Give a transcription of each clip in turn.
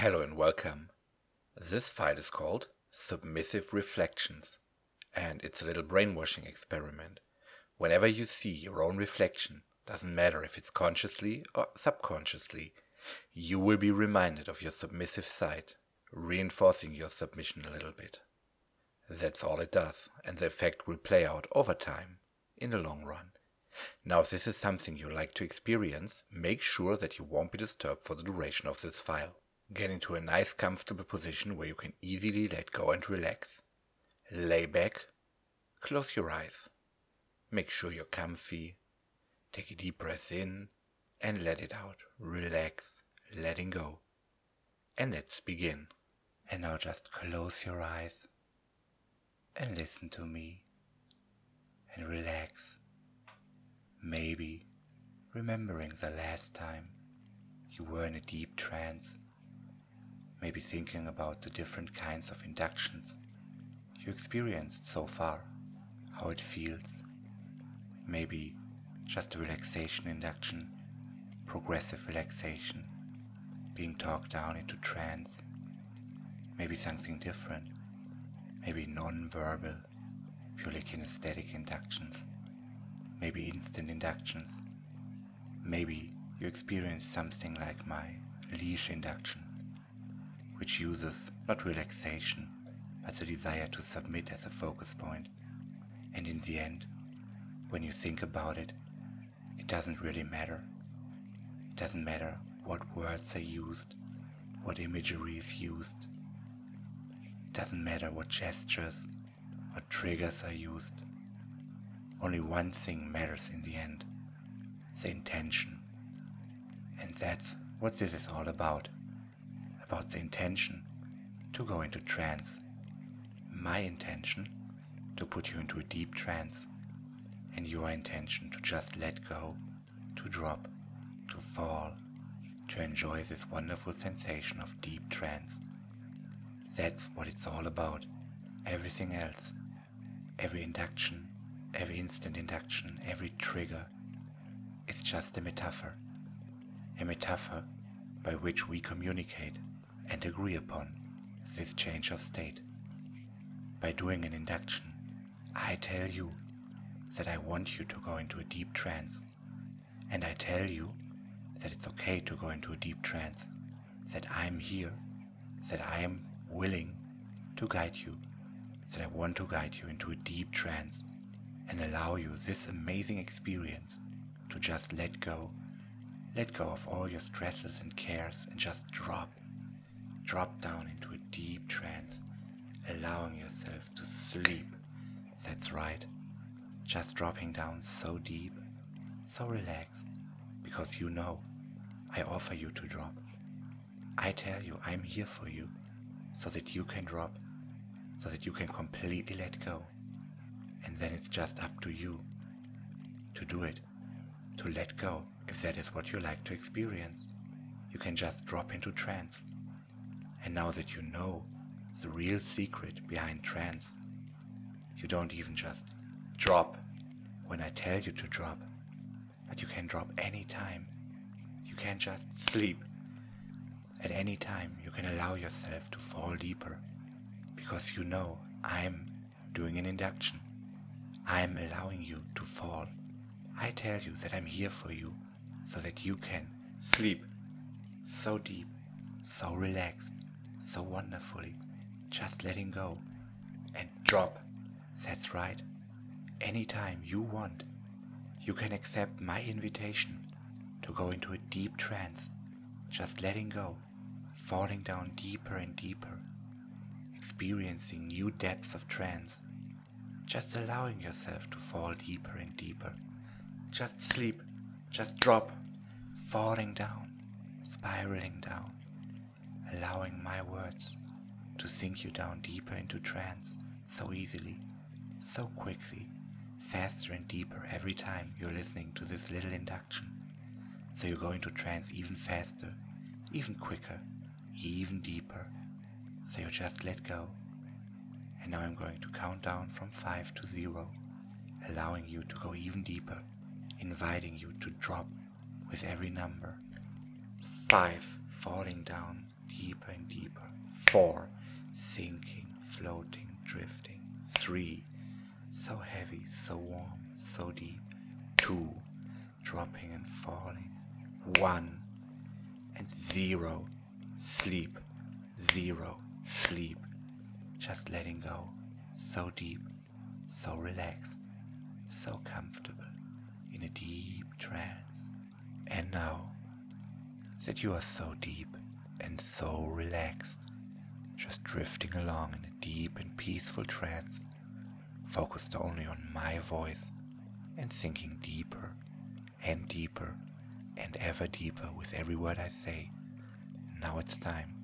Hello and welcome. This file is called Submissive Reflections, and it's a little brainwashing experiment. Whenever you see your own reflection, doesn't matter if it's consciously or subconsciously, you will be reminded of your submissive side, reinforcing your submission a little bit. That's all it does, and the effect will play out over time, in the long run. Now, if this is something you like to experience, make sure that you won't be disturbed for the duration of this file. Get into a nice comfortable position where you can easily let go and relax. Lay back, close your eyes. Make sure you're comfy. Take a deep breath in and let it out. Relax, letting go. And let's begin. And now just close your eyes and listen to me and relax. Maybe remembering the last time you were in a deep trance. Maybe thinking about the different kinds of inductions you experienced so far, how it feels. Maybe just a relaxation induction, progressive relaxation, being talked down into trance. Maybe something different, maybe non-verbal, purely kinesthetic inductions. Maybe instant inductions. Maybe you experience something like my leash induction, which uses not relaxation, but the desire to submit as a focus point. And in the end, when you think about it, it doesn't really matter. It doesn't matter what words are used, what imagery is used. It doesn't matter what gestures, what triggers are used. Only one thing matters in the end, the intention. And that's what this is all about the intention to go into trance. My intention to put you into a deep trance, and your intention to just let go, to drop, to fall, to enjoy this wonderful sensation of deep trance. That's what it's all about. Everything else, every induction, every instant induction, every trigger, is just a metaphor by which we communicate and agree upon this change of state. By doing an induction, I tell you that I want you to go into a deep trance, and I tell you that it's okay to go into a deep trance, that I'm here, that I am willing to guide you, that I want to guide you into a deep trance and allow you this amazing experience to just let go of all your stresses and cares and just drop down into a deep trance, allowing yourself to sleep. That's right, just dropping down so deep, so relaxed, because you know I offer you to drop. I tell you I'm here for you so that you can drop, so that you can completely let go. And then it's just up to you to do it, to let go. If that is what you like to experience, you can just drop into trance. And now that you know the real secret behind trance, you don't even just drop when I tell you to drop, but you can drop any time. You can just sleep. At any time you can allow yourself to fall deeper, because you know I'm doing an induction. I'm allowing you to fall. I tell you that I'm here for you so that you can sleep so deep, so relaxed, so wonderfully, just letting go and drop. That's right. Anytime you want, you can accept my invitation to go into a deep trance, just letting go, falling down deeper and deeper, experiencing new depths of trance, just allowing yourself to fall deeper and deeper. Just sleep, just drop, falling down, spiraling down, allowing my words to sink you down deeper into trance so easily, so quickly, faster and deeper every time you're listening to this little induction. So you go into trance even faster, even quicker, even deeper. So you just let go. And now I'm going to count down from 5 to 0, allowing you to go even deeper, inviting you to drop with every number. 5, falling down deeper and deeper. 4, sinking, floating, drifting. 3, so heavy, so warm, so deep. 2, dropping and falling. 1, and 0, sleep. 0, sleep. Just letting go, so deep, so relaxed, so comfortable, in a deep trance. And now that you are so deep and so relaxed, just drifting along in a deep and peaceful trance, focused only on my voice and sinking deeper and deeper and ever deeper with every word I say. Now it's time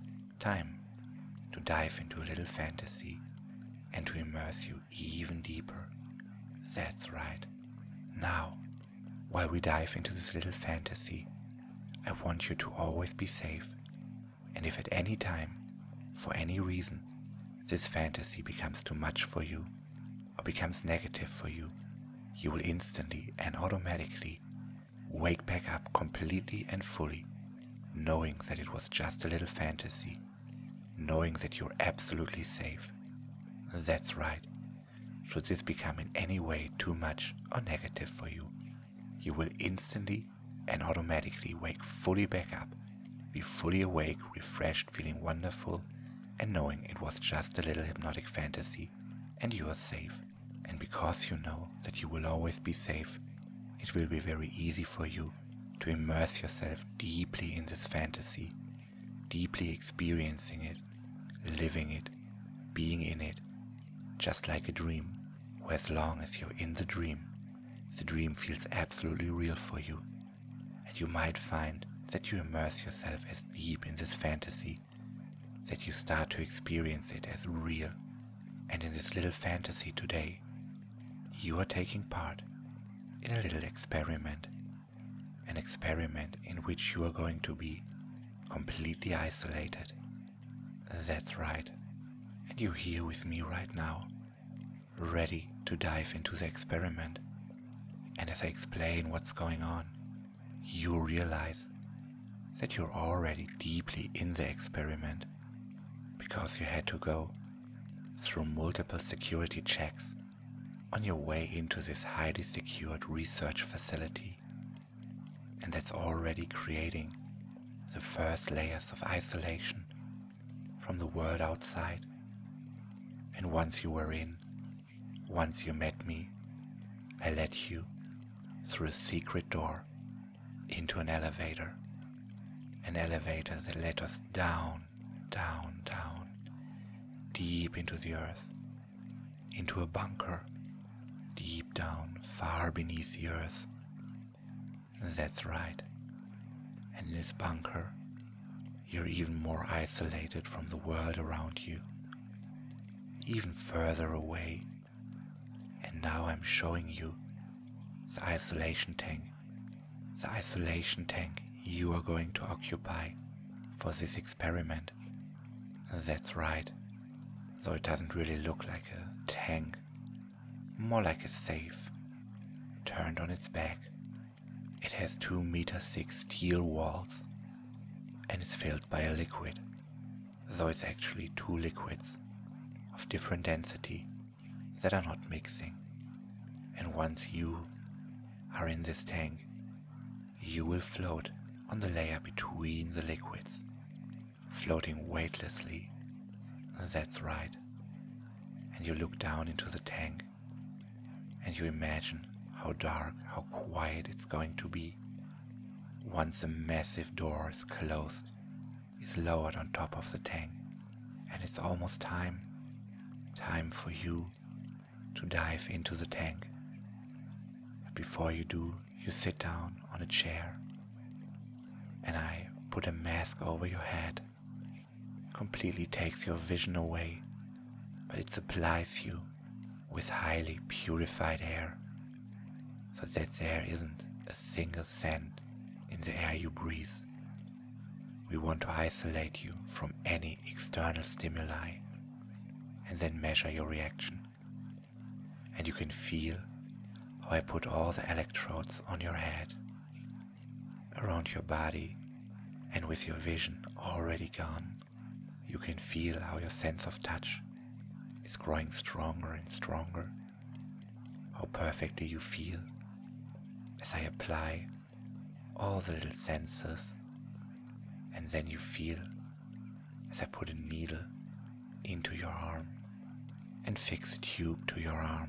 to dive into a little fantasy and to immerse you even deeper. That's right. Now, while we dive into this little fantasy, I want you to always be safe. And if at any time, for any reason, this fantasy becomes too much for you or becomes negative for you, you will instantly and automatically wake back up completely and fully, knowing that it was just a little fantasy, knowing that you're absolutely safe. That's right. Should this become in any way too much or negative for you, you will instantly and automatically wake fully back up, be fully awake, refreshed, feeling wonderful, and knowing it was just a little hypnotic fantasy and you are safe. And because you know that you will always be safe, it will be very easy for you to immerse yourself deeply in this fantasy, deeply experiencing it, living it, being in it, just like a dream, where as long as you're in the dream feels absolutely real for you, and you might find that you immerse yourself as deep in this fantasy that you start to experience it as real. And in this little fantasy today, you are taking part in a little experiment, an experiment in which you are going to be completely isolated. That's right. And you're here with me right now, ready to dive into the experiment. And as I explain what's going on, you realize that you're already deeply in the experiment because you had to go through multiple security checks on your way into this highly secured research facility. And that's already creating the first layers of isolation from the world outside. And once you were in, once you met me, I led you through a secret door into an elevator that led us down, down, down, deep into the earth, into a bunker, deep down, far beneath the earth. That's right. And in this bunker, you're even more isolated from the world around you, even further away. And now I'm showing you the isolation tank you are going to occupy for this experiment. That's right, though it doesn't really look like a tank, more like a safe, turned on its back. It has 2-meter-thick steel walls and is filled by a liquid, though it's actually 2 liquids of different density that are not mixing. And once you are in this tank, you will float on the layer between the liquids, floating weightlessly. That's right. And you look down into the tank and you imagine how dark, how quiet it's going to be once the massive door is closed, is lowered on top of the tank, and it's almost time for you to dive into the tank. But before you do, you sit down on a chair and I put a mask over your head. Completely takes your vision away, but it supplies you with highly purified air, so that there isn't a single scent in the air you breathe. We want to isolate you from any external stimuli and then measure your reaction. And you can feel how I put all the electrodes on your head, around your body, And with your vision already gone, you can feel how your sense of touch is growing stronger and stronger. How perfectly you feel as I apply all the little sensors, and then you feel as I put a needle into your arm and fix a tube to your arm.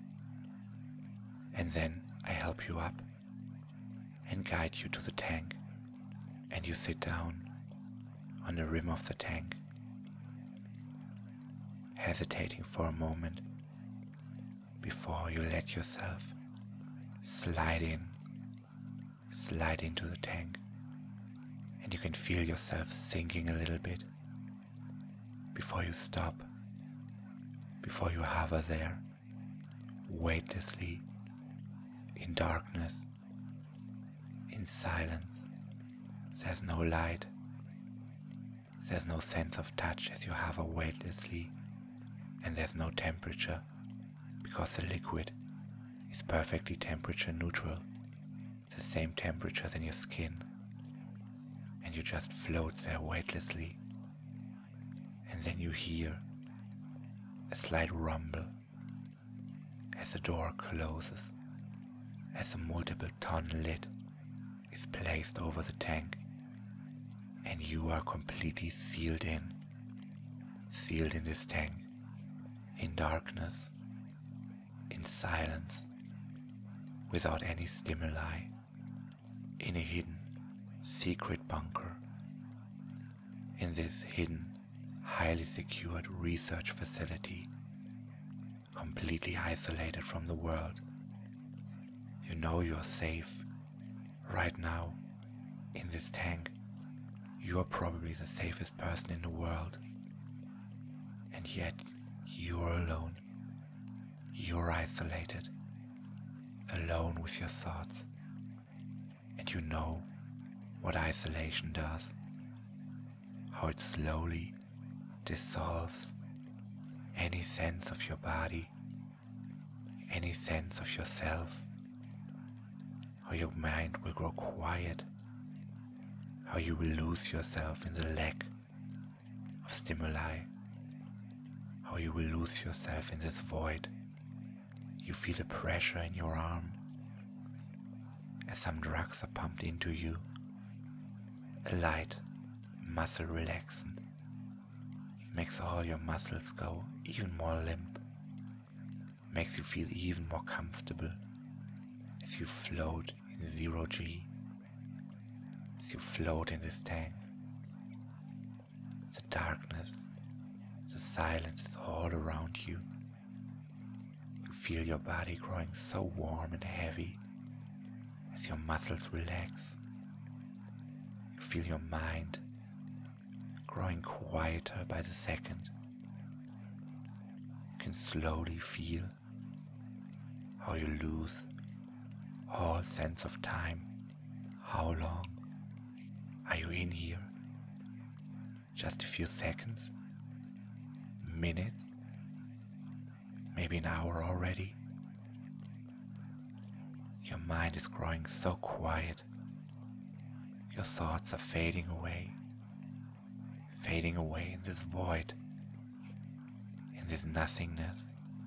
And then I help you up and guide you to the tank, and you sit down on the rim of the tank, hesitating for a moment before you let yourself slide into the tank, and you can feel yourself sinking a little bit before you stop, before you hover there weightlessly in darkness, in silence. There's no light, there's no sense of touch as you hover weightlessly, and there's no temperature because the liquid is perfectly temperature neutral, the same temperature than your skin, and you just float there weightlessly. And then you hear a slight rumble as the door closes, as a multiple ton lid is placed over the tank, and you are completely sealed in this tank, in darkness, in silence, without any stimuli, in a hidden, secret bunker, in this hidden, highly secured research facility, completely isolated from the world. You know you're safe. Right now, in this tank, you are probably the safest person in the world. And yet, you're alone. You're isolated, alone with your thoughts. And you know what isolation does, how it slowly dissolves any sense of your body, any sense of yourself, how your mind will grow quiet, how you will lose yourself in the lack of stimuli, how you will lose yourself in this void. You feel a pressure in your arm as some drugs are pumped into you, a light muscle relaxant makes all your muscles go even more limp, makes you feel even more comfortable as you float in 0G, as you float in this tank. The darkness, the silence is all around you. You feel your body growing so warm and heavy as your muscles relax. You feel your mind growing quieter by the second. You can slowly feel how you lose all sense of time. How long are you in here? Just a few seconds? Minutes? Maybe an hour already? Your mind is growing so quiet. Your thoughts are fading away in this void, in this nothingness.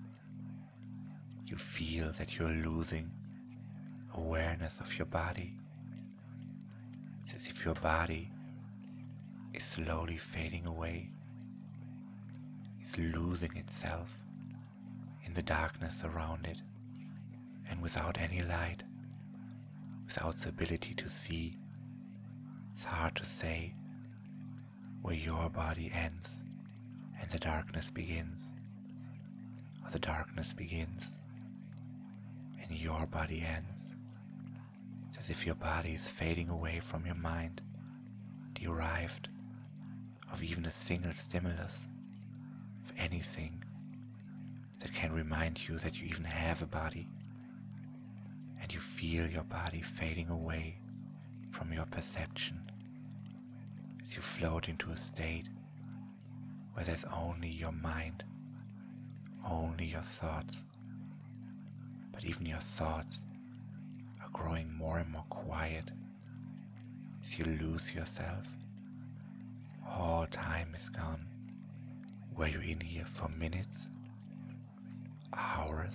You feel that you're losing awareness of your body. It's as if your body is slowly fading away, is losing itself in the darkness around it, and without any light, without the ability to see. It's hard to say where your body ends and the darkness begins, or the darkness begins and your body ends. It's as if your body is fading away from your mind, derived of even a single stimulus, of anything that can remind you that you even have a body, and you feel your body fading away from your perception as you float into a state where there's only your mind, only your thoughts. But even your thoughts are growing more and more quiet as you lose yourself. All time is gone. Were you in here for minutes, hours,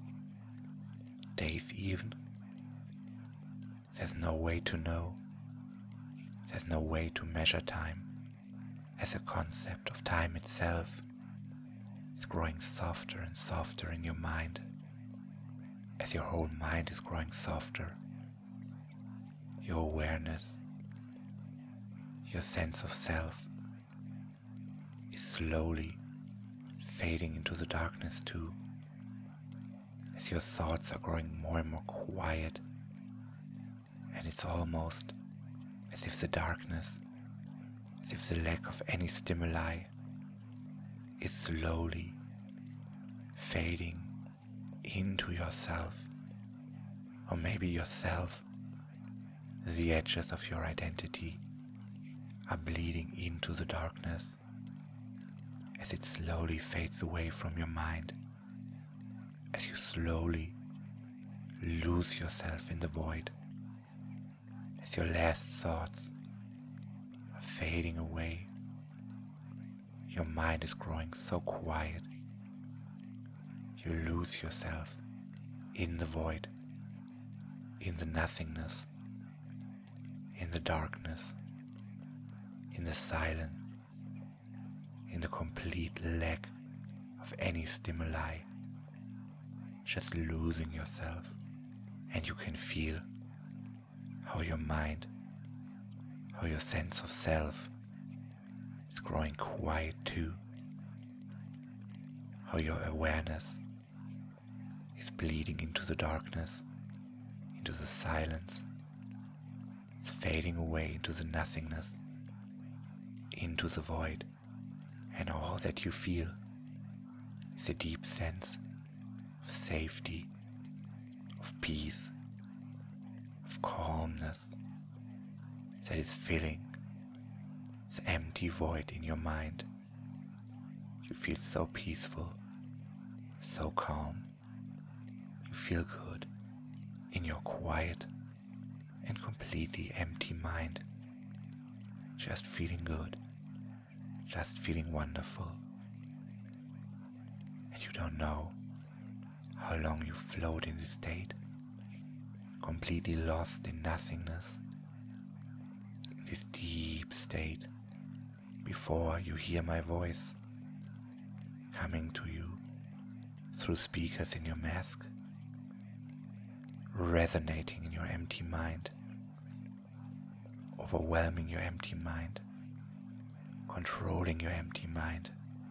days even? There's no way to know. There's no way to measure time, as a concept of time itself is growing softer and softer in your mind, as your whole mind is growing softer. Your awareness, your sense of self is slowly fading into the darkness too, as your thoughts are growing more and more quiet, and it's almost as if the darkness, as if the lack of any stimuli is slowly fading into yourself, or maybe yourself, the edges of your identity are bleeding into the darkness as it slowly fades away from your mind, as you slowly lose yourself in the void, as your last thoughts are fading away. Your mind is growing so quiet. You lose yourself in the void, in the nothingness, in the darkness, in the silence, in the complete lack of any stimuli, just losing yourself. And you can feel how your mind, how your sense of self is growing quiet too, how your awareness is bleeding into the darkness, into the silence, it's fading away into the nothingness, into the void, and all that you feel is a deep sense of safety, of peace, of calmness that is filling this empty void in your mind. You feel so peaceful, so calm. You feel good in your quiet and completely empty mind. Just feeling good, just feeling wonderful. And you don't know how long you float in this state, completely lost in nothingness, in this deep state, before you hear my voice coming to you through speakers in your mask, resonating in your empty mind, overwhelming your empty mind, controlling your empty mind.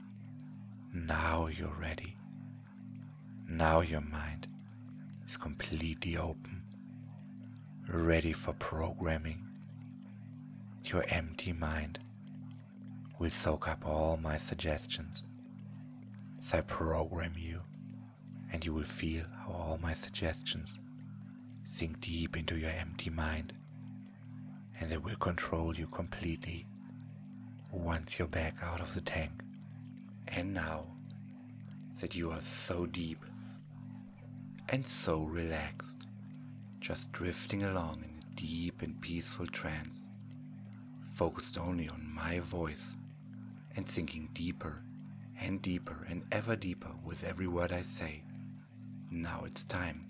Now you're ready. Now your mind is completely open, ready for programming. Your empty mind will soak up all my suggestions as I program you, and you will feel how all my suggestions sink deep into your empty mind, and they will control you completely once you're back out of the tank. And now that you are so deep and so relaxed, just drifting along in a deep and peaceful trance, focused only on my voice and sinking deeper and ever deeper with every word I say, now it's time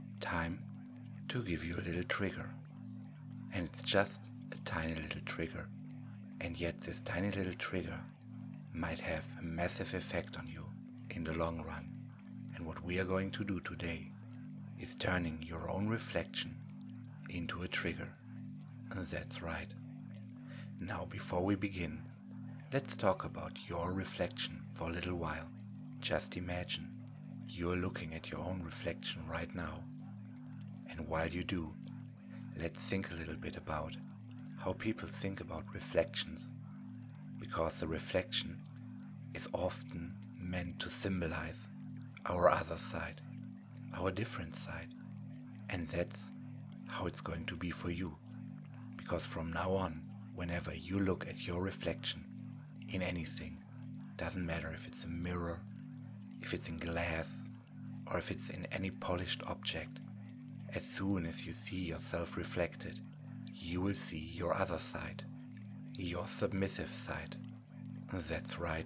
to give you a little trigger. And it's just a tiny little trigger, and yet this tiny little trigger might have a massive effect on you in the long run. And what we are going to do today is turning your own reflection into a trigger. And that's right. Now, before we begin, let's talk about your reflection for a little while. Just imagine you're looking at your own reflection right now. And while you do, let's think a little bit about how people think about reflections, because the reflection is often meant to symbolize our other side, our different side. And that's how it's going to be for you, because from now on, whenever you look at your reflection in anything, doesn't matter if it's a mirror, if it's in glass, or if it's in any polished object, as soon as you see yourself reflected, you will see your other side, your submissive side. That's right.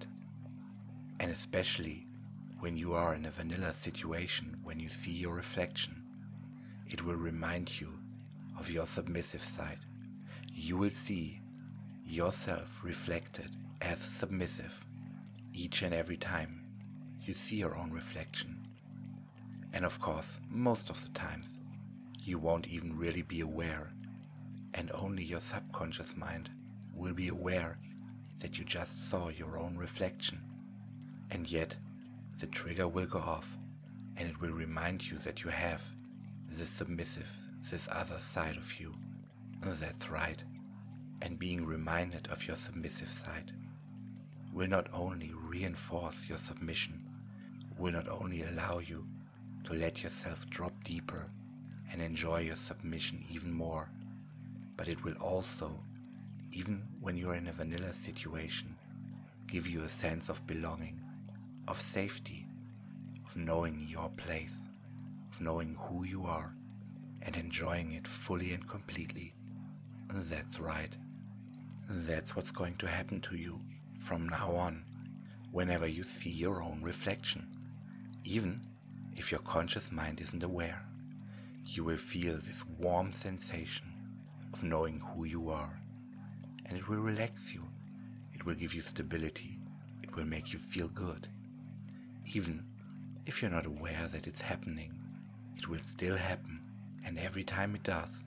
And especially when you are in a vanilla situation, when you see your reflection, it will remind you of your submissive side. You will see yourself reflected as submissive each and every time you see your own reflection. And of course, most of the times, you won't even really be aware, and only your subconscious mind will be aware that you just saw your own reflection. And yet, the trigger will go off, and it will remind you that you have this submissive, this other side of you. That's right. And being reminded of your submissive side will not only reinforce your submission, will not only allow you to let yourself drop deeper and enjoy your submission even more, but it will also, even when you're in a vanilla situation, give you a sense of belonging, of safety, of knowing your place, of knowing who you are and enjoying it fully and completely. That's right. That's what's going to happen to you from now on, whenever you see your own reflection. Even if your conscious mind isn't aware, you will feel this warm sensation of knowing who you are, and it will relax you. It will give you stability. It will make you feel good. Even if you're not aware that it's happening, it will still happen, and every time it does,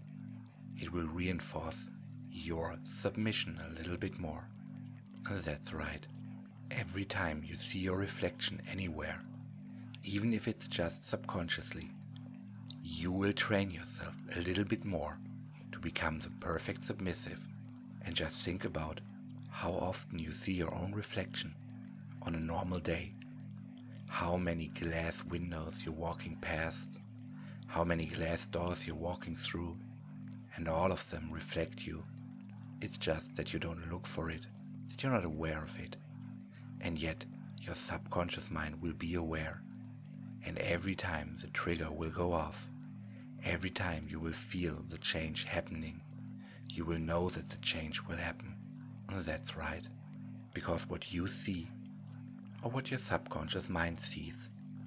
it will reinforce your submission a little bit more. That's right. Every time you see your reflection anywhere, even if it's just subconsciously, you will train yourself a little bit more to become the perfect submissive. And just think about how often you see your own reflection on a normal day. How many glass windows you're walking past, how many glass doors you're walking through, and all of them reflect you. It's just that you don't look for it, that you're not aware of it. And yet your subconscious mind will be aware. And every time the trigger will go off, every time you will feel the change happening, you will know that the change will happen. That's right. Because what you see, or what your subconscious mind sees,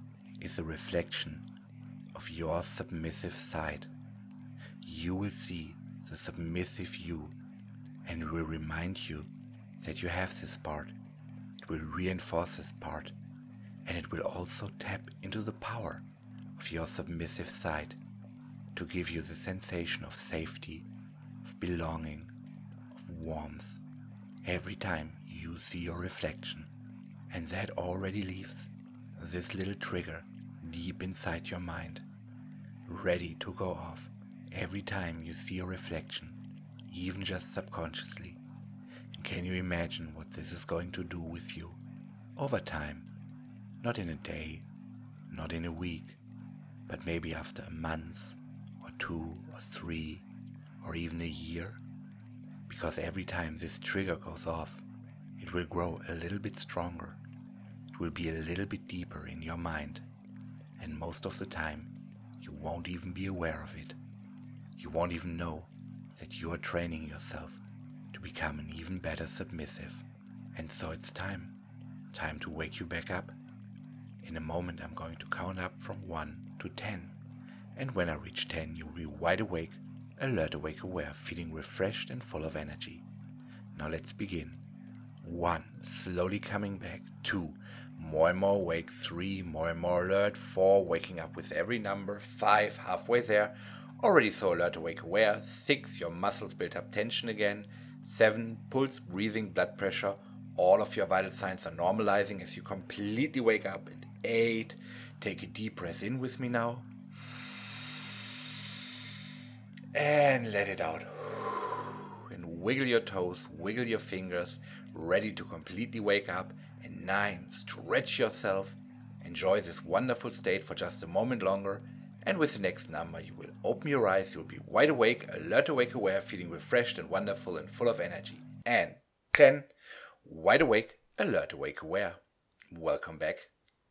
is a reflection of your submissive side. You will see the submissive you, and it will remind you that you have this part. It will reinforce this part, and it will also tap into the power of your submissive side to give you the sensation of safety, of belonging, of warmth every time you see your reflection. And that already leaves this little trigger deep inside your mind, ready to go off every time you see your reflection, even just subconsciously. And can you imagine what this is going to do with you over time? Not in a day, not in a week, but maybe after a month or 2 or 3 or even a year. Because every time this trigger goes off, it will grow a little bit stronger. It will be a little bit deeper in your mind. And most of the time, you won't even be aware of it. You won't even know that you are training yourself to become an even better submissive. And so it's time to wake you back up. In a moment I'm going to count up from 1 to 10. And when I reach 10, you'll be wide awake, alert, awake, aware, feeling refreshed and full of energy. Now let's begin. 1, slowly coming back. 2, more and more awake. 3, more and more alert. 4, waking up with every number. 5, halfway there, already so alert, awake, aware. 6, your muscles built up tension again. 7, pulse, breathing, blood pressure. All of your vital signs are normalizing as you completely wake up. And 8, take a deep breath in with me now. And let it out. And wiggle your toes, wiggle your fingers, ready to completely wake up. And 9, stretch yourself. Enjoy this wonderful state for just a moment longer. And with the next number, you will open your eyes. You'll be wide awake, alert, awake, aware, feeling refreshed and wonderful and full of energy. And 10, wide awake, alert, awake, aware. Welcome back